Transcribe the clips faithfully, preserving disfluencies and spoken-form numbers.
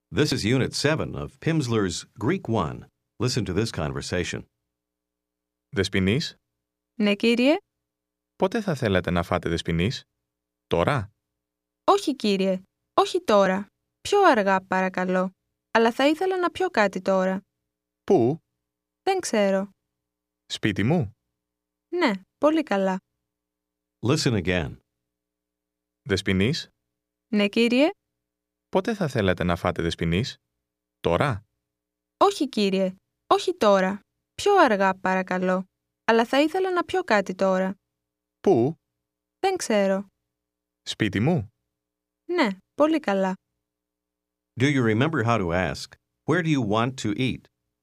This is Unit seven of Pimsleur's Greek one. Listen to this conversation. Δεσποινής, Ναι, κύριε. πότε θα θέλατε να φάτε δεσποινής? Τώρα? Όχι, κύριε. Όχι τώρα. Πιο αργά, παρακαλώ. Αλλά θα ήθελα να πιω κάτι τώρα. Πού? Δεν ξέρω. Σπίτι μου? Ναι, πολύ καλά. Listen again. Δεσποινής, Ναι, κύριε. πότε θα θέλατε να φάτε δεσποινής? Τώρα? Όχι, κύριε. Όχι τώρα. Πιο αργά, παρακαλώ. Αλλά θα ήθελα να πιω κάτι τώρα. Πού? Δεν ξέρω. Σπίτι μου? Ναι, πολύ καλά. Do you remember how to ask, where do you want to eat?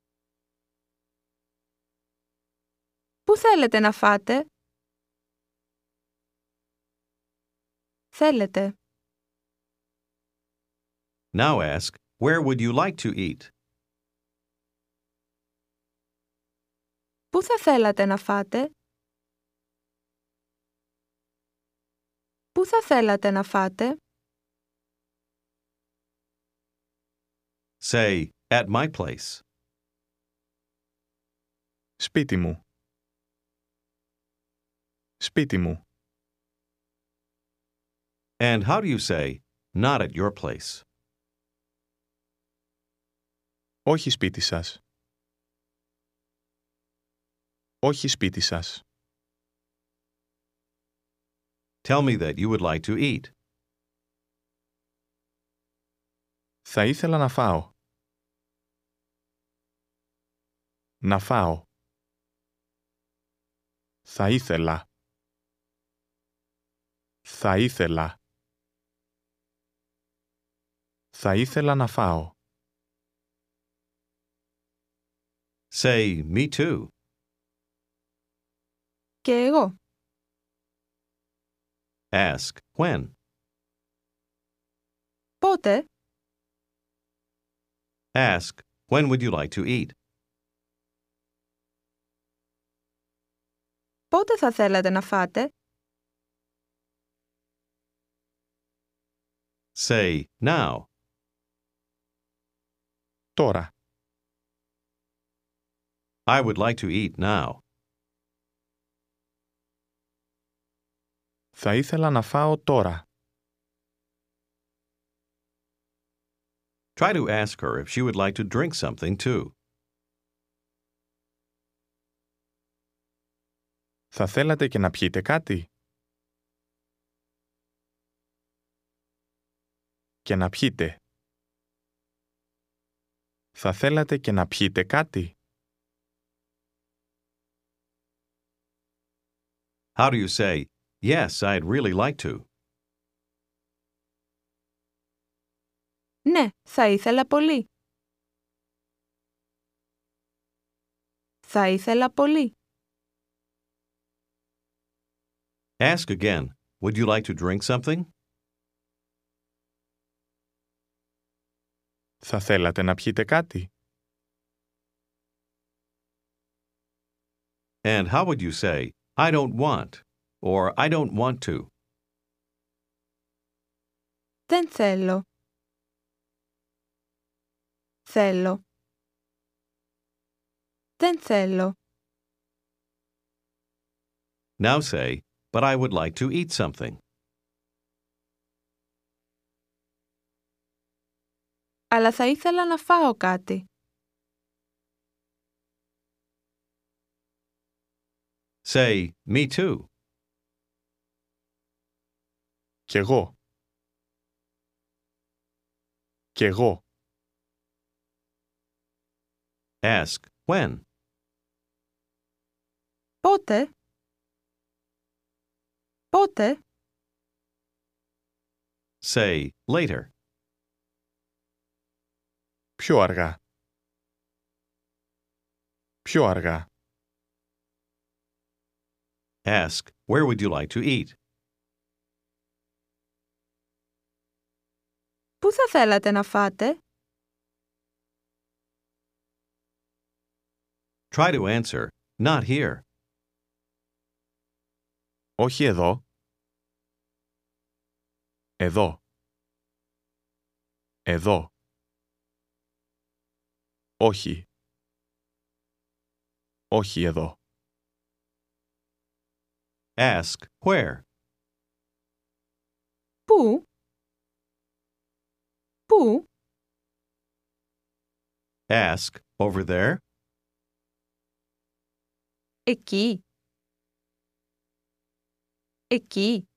Πού θέλετε να φάτε? Θέλετε. Now ask, where would you like to eat? Πού θα θέλατε να φάτε? Πού θα θέλατε να φάτε? Say, at my place. Σπίτι μου. Σπίτι μου. And how do you say, not at your place? Όχι σπίτι σας. Όχι σπίτι σας. Tell me that you would like to eat. Θα ήθελα να φάω. Να φάω. Θα ήθελα. Θα ήθελα. Θα ήθελα να φάω. Say, me too. Και εγώ. Ask, when? Πότε? Ask, when would you like to eat? Πότε θα θέλατε να φάτε? Say, now. Τώρα. I would like to eat now. Θα ήθελα να φάω τώρα. Try to ask her if she would like to drink something too. Θα θέλατε και να πιείτε κάτι? Και να πιείτε. Θα θέλατε και να πιείτε κάτι? How do you say, yes, I'd really like to? Ναι, θα ήθελα πολύ. Θα ήθελα πολύ. Ask again, would you like to drink something? Θα θέλατε να πιείτε κάτι? And how would you say, I don't want, or I don't want to? Δεν θέλω. Θέλω. Δεν θέλω. Now say, but I would like to eat something. Αλλά θα ήθελα να φάω κάτι. Say, me too. Κι εγώ. Κι εγώ. Ask, when? Πότε? Πότε? Say, later. Πιο αργά. Πιο αργά. Ask, where would you like to eat? Πού θα θέλατε να φάτε? Try to answer, not here. Όχι εδώ. Εδώ. Εδώ. Όχι. Όχι εδώ. Ask where. Πού? Πού? Ask over there. Εκεί. Εκεί.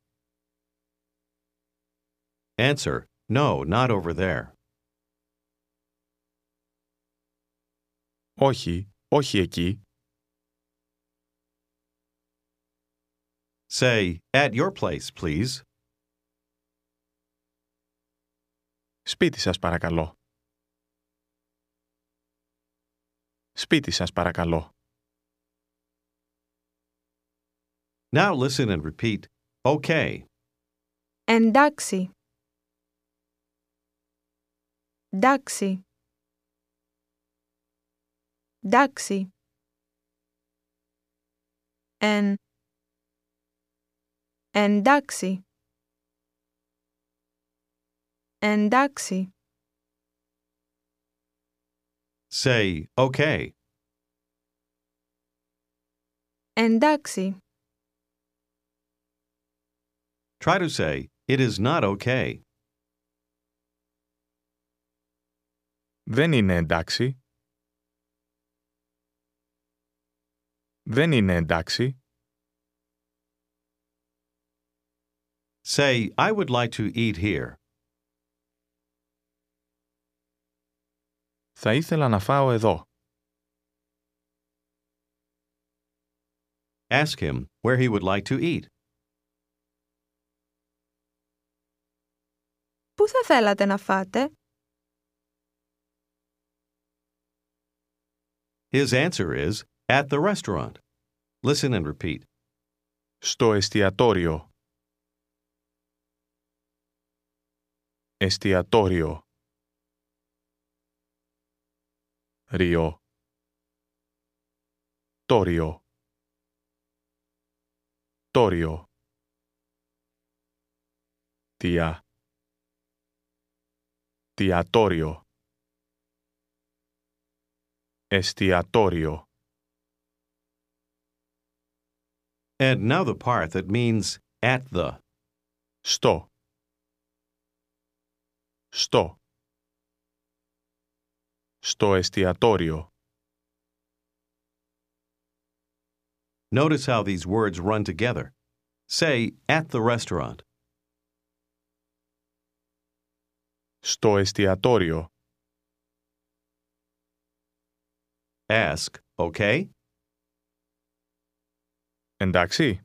Answer, no, not over there. Όχι, όχι εκεί. Say, at your place, please. Σπίτι σας παρακαλώ. Σπίτι σας παρακαλώ. Now listen and repeat, okay. Εντάξει. Εντάξει. Εντάξει. Εν. Εντάξει. Εντάξει. Say, okay. Εντάξει. Try to say, it is not okay. Δεν είναι εντάξει. Δεν είναι εντάξει. Say, I would like to eat here. Θα ήθελα να φάω εδώ. Ask him where he would like to eat. Πού θα θέλατε να φάτε? His answer is, at the restaurant. Listen and repeat. Στο εστιατόριο. Εστιατόριο. Ρίο. Τόριο. Τόριο. Τια. Τιατόριο. Εστιατόριο. And now the part that means at the. Στο. Στο. Στο εστιατόριο. Notice how these words run together. Say, at the restaurant. Στο εστιατόριο. Ask, okay? Εντάξει.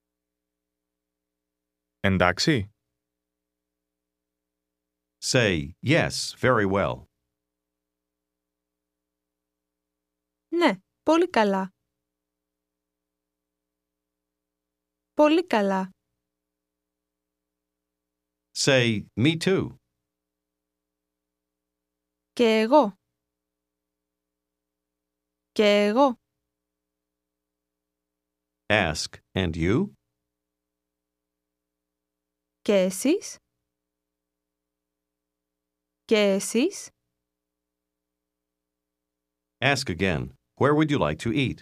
Εντάξει. Say, yes, very well. Ναι, πολύ καλά. Πολύ καλά. Say, me too. Και εγώ. Και εγώ. Ask, and you? Και εσείς. Και εσείς. Ask again, where would you like to eat?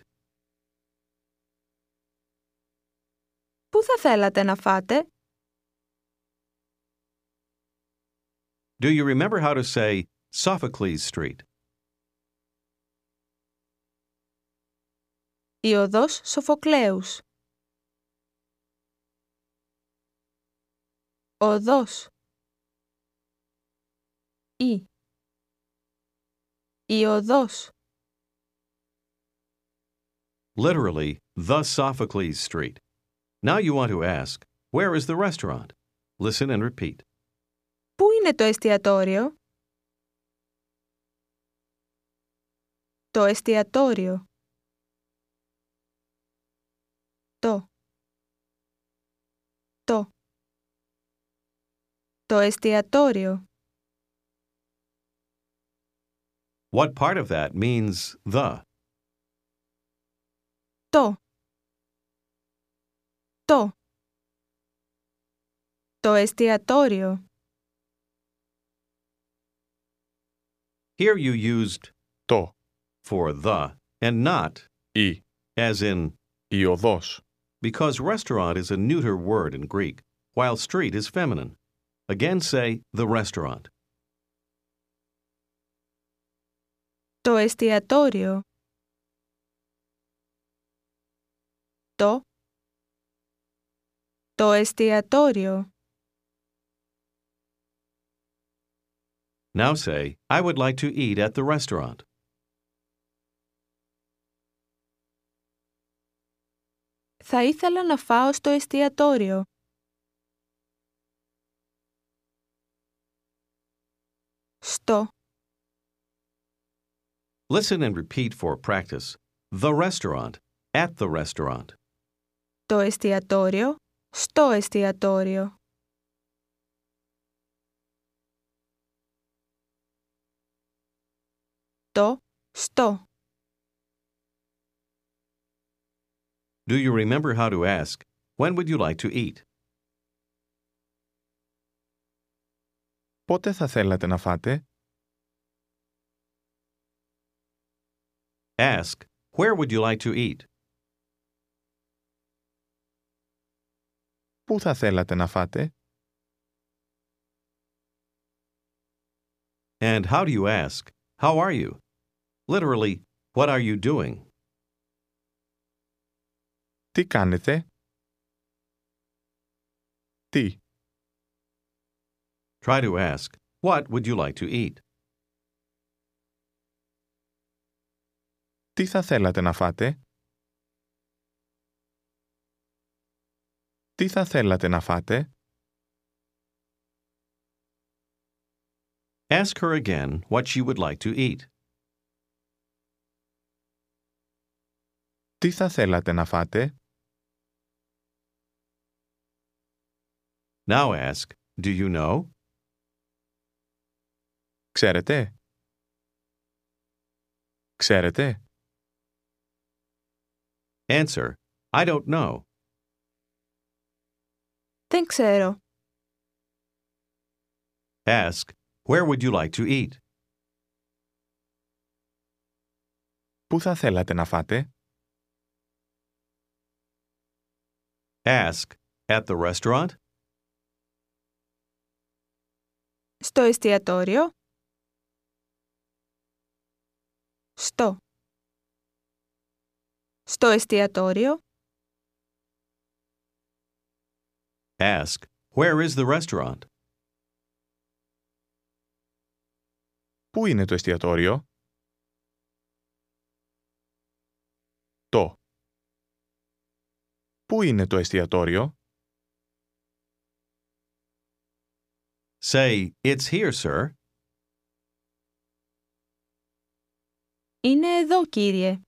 Πού θα θέλατε να φάτε? Do you remember how to say Sophocles Street? Η οδός Σοφοκλέους. Οδός. Η. Η οδός. Literally, the Sophocles Street. Now you want to ask, where is the restaurant? Listen and repeat. Πού είναι το εστιατόριο? Το εστιατόριο. Το. Το. Το εστιατόριο. What part of that means the? Το. Το. Το εστιατόριο. Here you used το, for the and not η, as in, η οδός. because restaurant is a neuter word in Greek, while street is feminine. Again say the restaurant. Το εστιατόριο. Το. Το εστιατόριο. Now say, I would like to eat at the restaurant. Θα ήθελα να φάω στο εστιατόριο. Στο. Listen and repeat for practice. The restaurant, at the restaurant. Το εστιατόριο. Στο εστιατόριο. Το. Στο. Do you remember how to ask, when would you like to eat? Πότε θα θέλατε να φάτε? Ask, where would you like to eat? Πού θα θέλατε να φάτε? And how do you ask, how are you? Literally, what are you doing? Τι κάνετε? Τι? Try to ask, what would you like to eat? Τι θα θέλατε να φάτε? Τι θα θέλατε να φάτε? Ask her again what she would like to eat. Τι θα θέλατε να φάτε? Now ask, do you know? Ξέρετε? Ξέρετε? Answer, I don't know. Δεν ξέρω. Ask, where would you like to eat? Πού θα θέλατε να φάτε? Ask, at the restaurant? Στο εστιατόριο. Στο. Στο εστιατόριο. Ask, where is the restaurant? Πού είναι το εστιατόριο? Το. Πού είναι το εστιατόριο? Say, it's here, sir. Είναι εδώ, κύριε.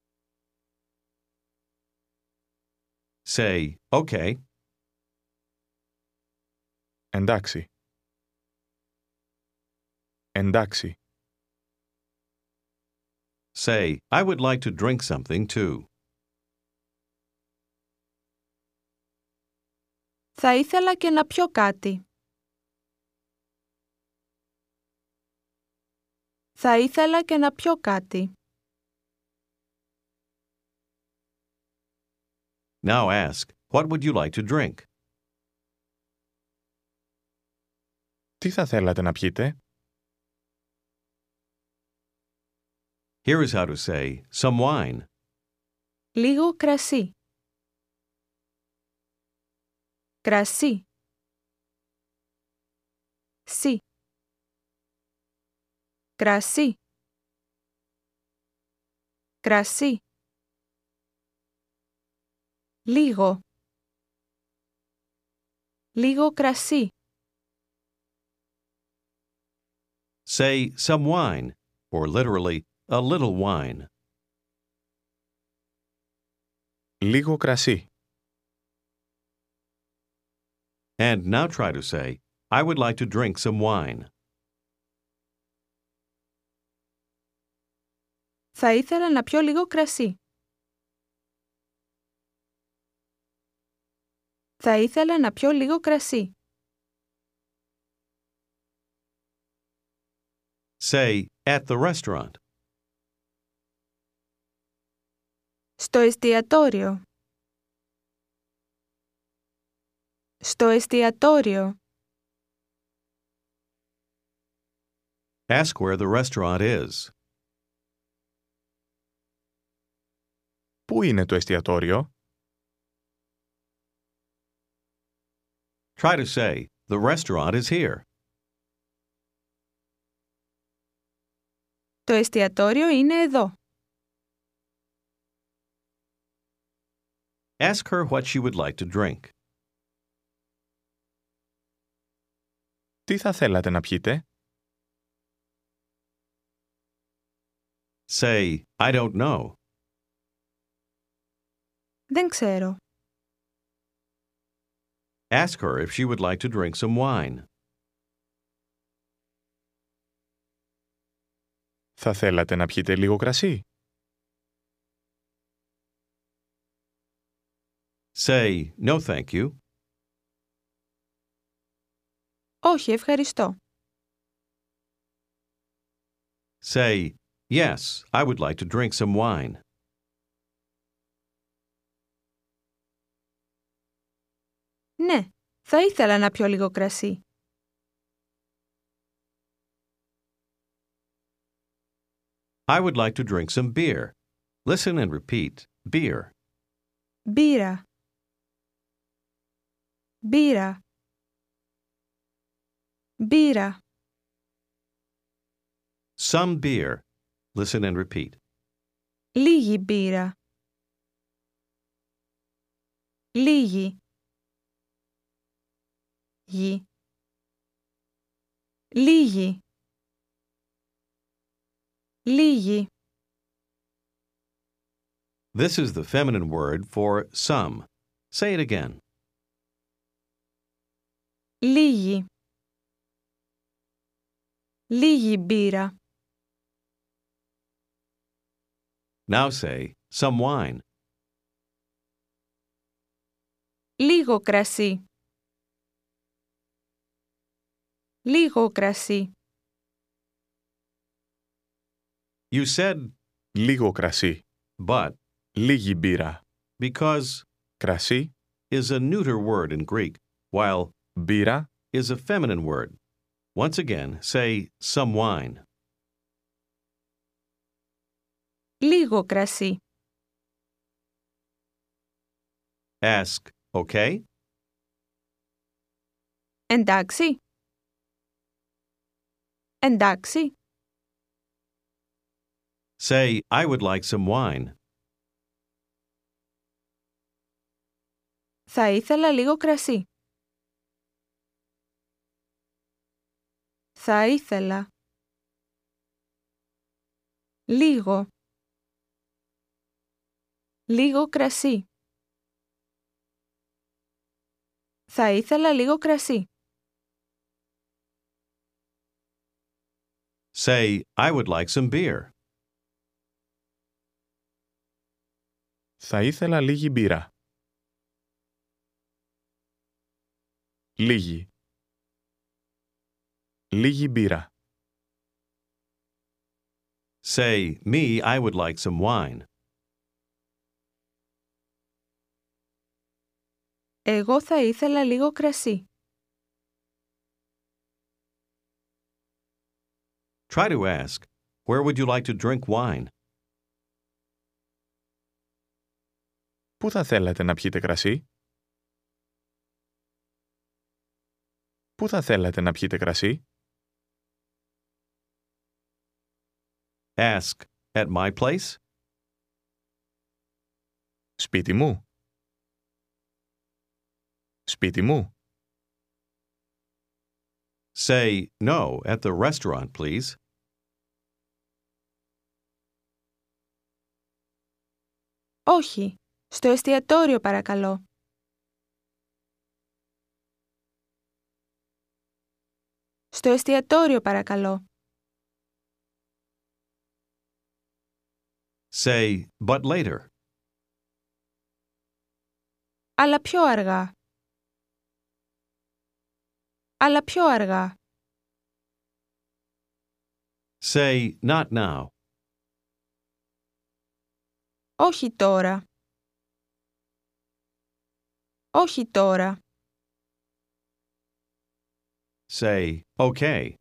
Say, okay. Εντάξει. Εντάξει. Say, I would like to drink something too. Θα ήθελα και να πιω κάτι. Θα ήθελα και να πιω κάτι. Now ask, what would you like to drink? Τι θα θέλατε να πιείτε? Here is how to say, some wine. Λίγο κρασί. Κρασί. Σι. Κρασί. Κρασί. Λίγο. Λίγο κρασί. Say, some wine, or literally, a little wine. Λίγο κρασί. And now try to say, I would like to drink some wine. Θα ήθελα να πιω λίγο κρασί. Θα ήθελα να πιω λίγο κρασί. Say, at the restaurant. Στο εστιατόριο. Στο εστιατόριο. Ask where the restaurant is. Πού είναι το εστιατόριο? Try to say, the restaurant is here. Το εστιατόριο είναι εδώ. Ask her what she would like to drink. Τι θα θέλατε να πιείτε? Say, I don't know. Δεν ξέρω. Ask her if she would like to drink some wine. Θα θέλατε να πιείτε λίγο κρασί? Say, no thank you. Όχι, ευχαριστώ. Say, yes, I would like to drink some wine. Ναι, θα ήθελα να πιω λίγο κρασί. I would like to drink some beer. Listen and repeat, beer. Μπύρα. Μπύρα. Μπύρα. Some beer. Listen and repeat. Λίγη μπύρα. Λίγη. Γη. Λίγη. Λίγη. This is the feminine word for some. Say it again. Λίγη. Λίγη μπύρα. Now say, some wine. Λίγο κρασί. Λίγο κρασί. You said Λίγο κρασί. but Λίγη μπύρα. because Κρασί, is a neuter word in Greek, while μπύρα, is a feminine word. Once again, say some wine. Λίγο κρασί. Ask, okay? Εντάξει. Εντάξει. Say, I would like some wine. Θα ήθελα λίγο κρασί. Θα ήθελα. Λίγο. Λίγο κρασί. Θα ήθελα λίγο κρασί. Say, I would like some beer. θα ήθελα λίγη μπύρα. Λίγη. Λίγη μπύρα. Say, me, I would like some wine. Εγώ θα ήθελα λίγο κρασί. Try to ask, where would you like to drink wine? Πού θα θέλατε να πιείτε κρασί? Πού θα θέλατε να πιείτε κρασί? Ask, at my place? Σπίτι μου. Σπίτι μου. Say, no, at the restaurant, please. Όχι. Στο εστιατόριο παρακαλώ. Στο εστιατόριο παρακαλώ. Say, but later. Αλλά πιο αργά. Αλλά πιο αργά. Say, not now. Όχι τώρα. Όχι τώρα. Say, okay.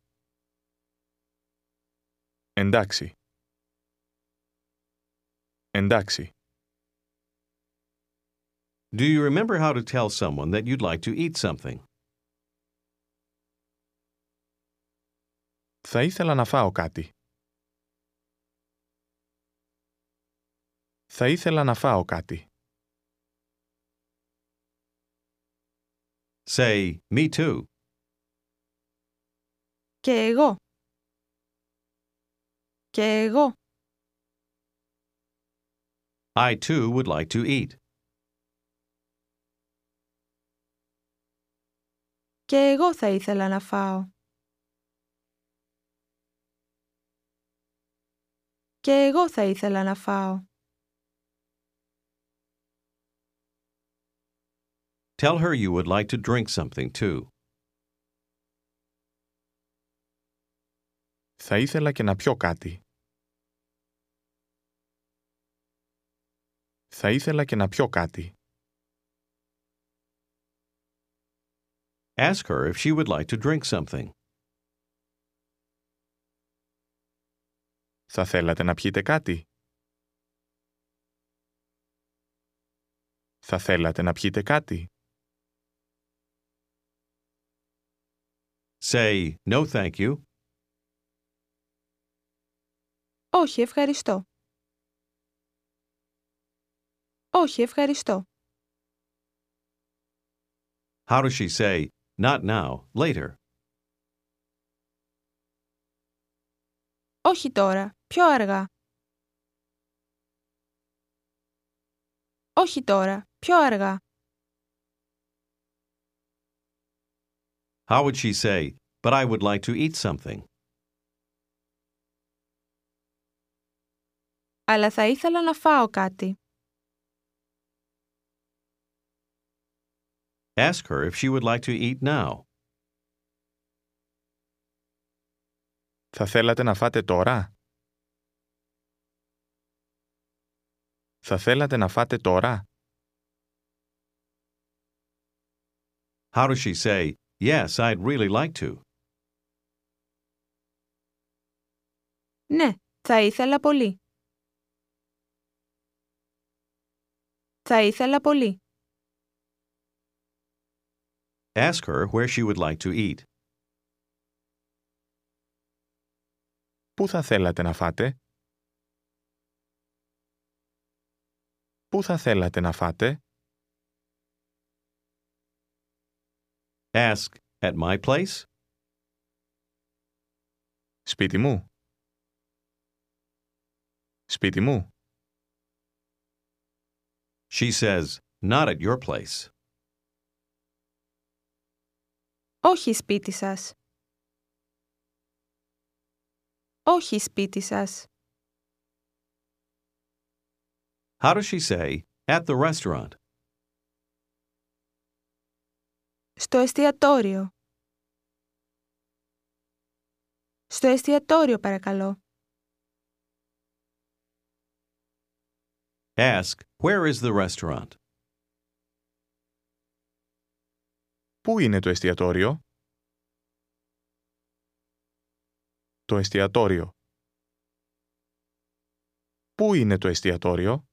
Εντάξει. Εντάξει. Do you remember how to tell someone that you'd like to eat something? Θα ήθελα να φάω κάτι. Θα ήθελα να φάω κάτι. Say, me too. Και εγώ. Και εγώ. I too would like to eat. Και εγώ θα ήθελα να φάω. Και εγώ θα ήθελα να φάω. Tell her you would like to drink something too. Θα ήθελα και να πιω κάτι. Θα ήθελα και να πιω κάτι. Ask her if she would like to drink something. Θα θέλατε να πιείτε κάτι? Θα θέλατε να πιείτε κάτι? Say, no thank you. Όχι, ευχαριστώ. Όχι, ευχαριστώ. How does she say, not now, later? Όχι τώρα, πιο αργά. Όχι τώρα, πιο αργά. How would she say, but I would like to eat something? Αλλά θα ήθελα να φάω κάτι. Ask her if she would like to eat now. Θα θέλατε να φάτε τώρα? Θα θέλατε να φάτε τώρα? How does she say, yes, I'd really like to? Ναι, θα ήθελα πολύ. Θα ήθελα πολύ. Ask her where she would like to eat. Πού θα θέλατε να φάτε? Πού θα θέλατε να φάτε? Ask, at my place? Σπίτι μου. Σπίτι μου. She says, not at your place. Όχι σπίτι σας. Όχι σπίτι σας. How does she say, at the restaurant? Στο εστιατόριο. Στο εστιατόριο, παρακαλώ. Ask, where is the restaurant? Πού είναι το εστιατόριο? Το εστιατόριο. Πού είναι το εστιατόριο?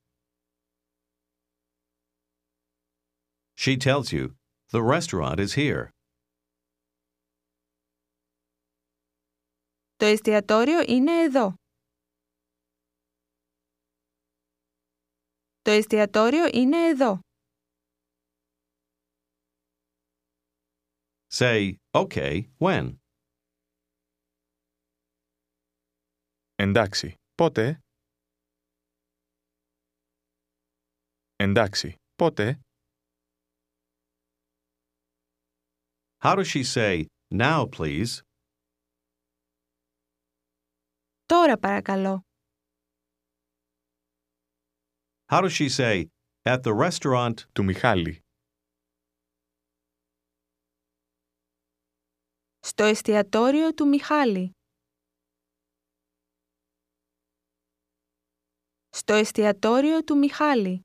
She tells you, the restaurant is here. Το εστιατόριο είναι εδώ. Το εστιατόριο είναι εδώ. Say, okay, when? Εντάξει. Πότε? Εντάξει. Πότε? How does she say, now please? Τώρα, παρακαλώ. How does she say, at the restaurant? Του Μιχάλη. Στο εστιατόριο του Μιχάλη. Στο Το εστιατόριο του Μιχάλη.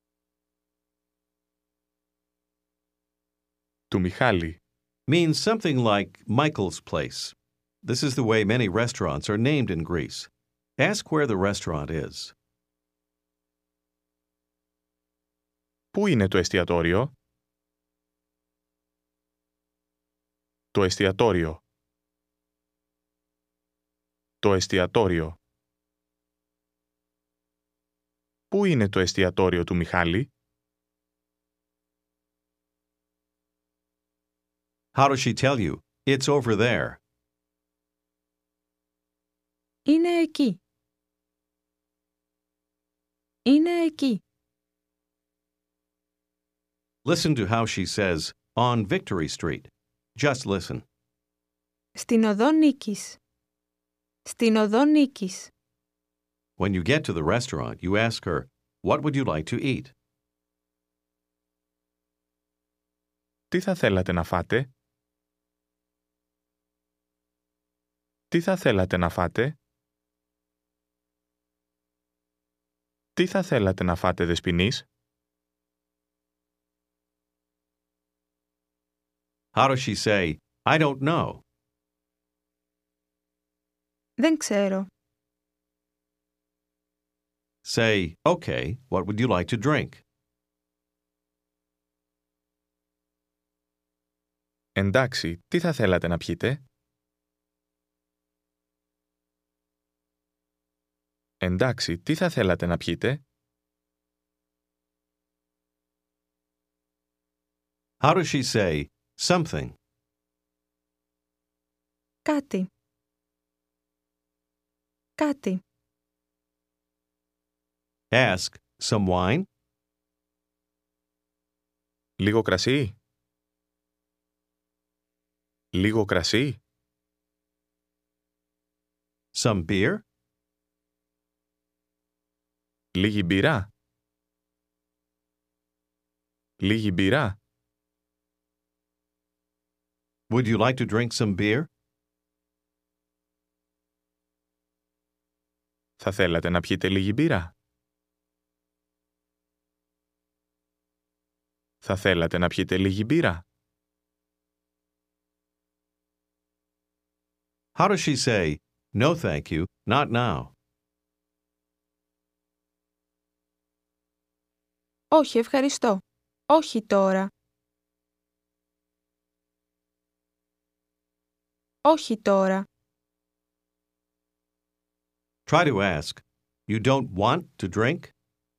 Του Μιχάλη. Means something like Michael's place. This is the way many restaurants are named in Greece. Ask where the restaurant is. Πού είναι το εστιατόριο? Το εστιατόριο. Το εστιατόριο. Πού είναι το εστιατόριο του Μιχάλη? How does she tell you? It's over there. Είναι εκεί. Είναι εκεί. Listen to how she says, on Victory Street. Just listen. Στην οδό Νίκης. Στην οδό Νίκης. When you get to the restaurant, you ask her, what would you like to eat? Τι θα θέλατε να φάτε? Τι θα θέλατε να φάτε? Τι θα θέλατε να φάτε, δεσποινής? How does she say, I don't know? Δεν ξέρω. Say, okay, what would you like to drink? Εντάξει, τι θα θέλατε να πιείτε? Εντάξει, τι θα θέλατε να πιείτε? How does she say, something? Κάτι. Κάτι. Ask, some wine? Λίγο κρασί? Λίγο κρασί? Some beer? Λίγη μπύρα? Λίγη μπύρα? Would you like to drink some beer? Θα θέλατε να πιείτε λίγη μπύρα? Θα θέλατε να πιείτε λίγη μπύρα? How does she say, no thank you, not now? Όχι, ευχαριστώ. Όχι τώρα. Όχι τώρα. Try to ask, you don't want to drink?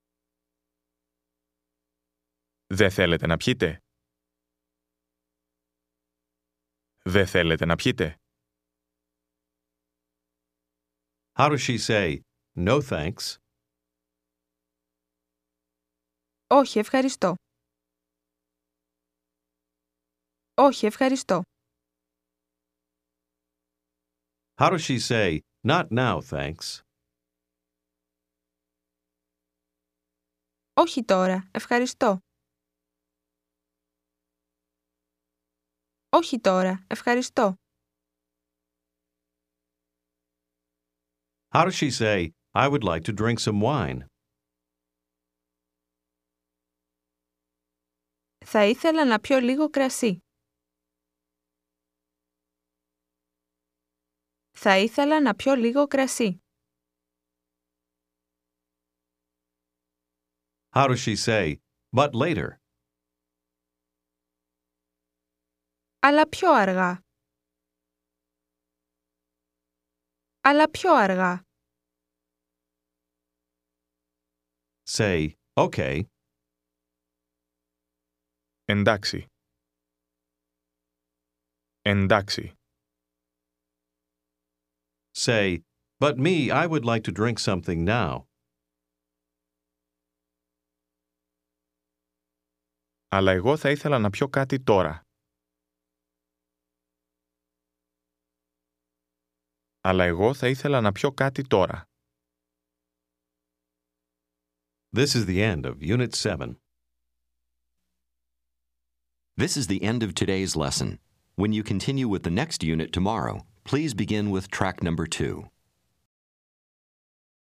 Δεν θέλετε να πιείτε? Δεν θέλετε να πιείτε? How does she say, no thanks? Όχι, ευχαριστώ. Όχι, ευχαριστώ. How does she say, not now, thanks? Όχι τώρα, ευχαριστώ. Όχι τώρα, ευχαριστώ. How does she say, I would like to drink some wine? Θα ήθελα να πιω λίγο κρασί. Θα ήθελα να πιω λίγο κρασί. How does she say, but later? Αλλά πιο αργά. Αλλά πιο αργά. Say, okay. Εντάξει. Εντάξει. Say, but me, I would like to drink something now. Αλλά εγώ θα ήθελα να πιω κάτι τώρα. Αλλά εγώ θα ήθελα να πιω κάτι τώρα. This is the end of Unit seven. This is the end of today's lesson. When you continue with the next unit tomorrow, please begin with track number two.